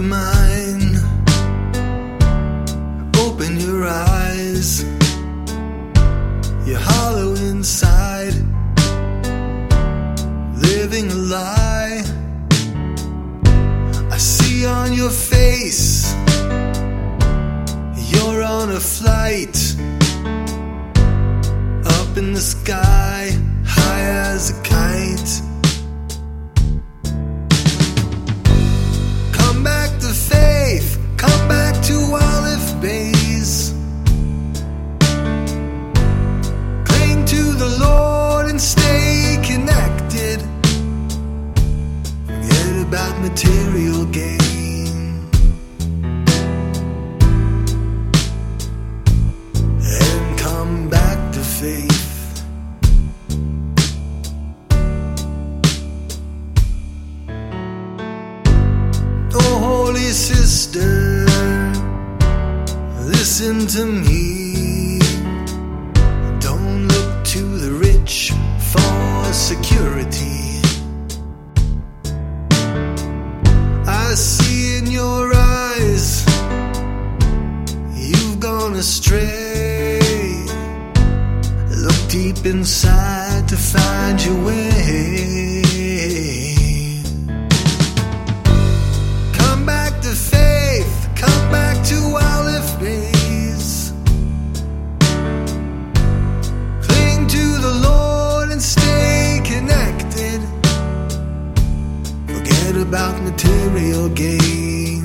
mine. Open your eyes. You're hollow inside, living a lie. I see on your face you're on a flight, up in the sky, high as a kite. Come back to faith, come back to Olive Bays. Cling to the Lord and stay connected. Forget about material gain, and come back to faith. Oh, holy sister, listen to me. Don't look to the rich for security. I see in your eyes you've gone astray. Look deep inside to find your way. Come back to faith, come back to Olive Bays. Cling to the Lord and stay connected. Forget about material gain,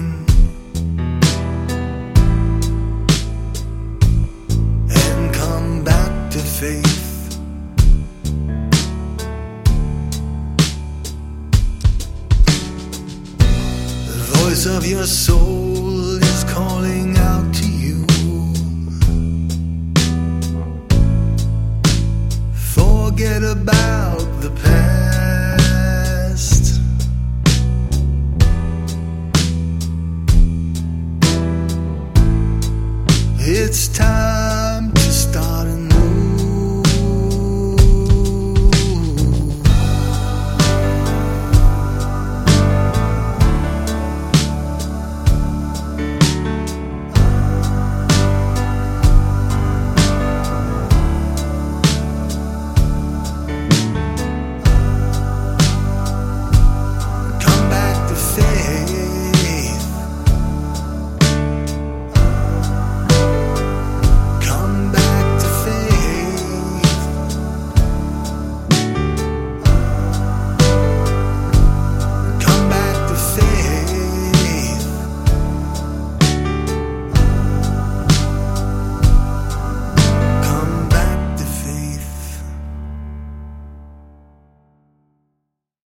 and come back to faith. The voice of your soul is calling out to you. Forget about the past. It's time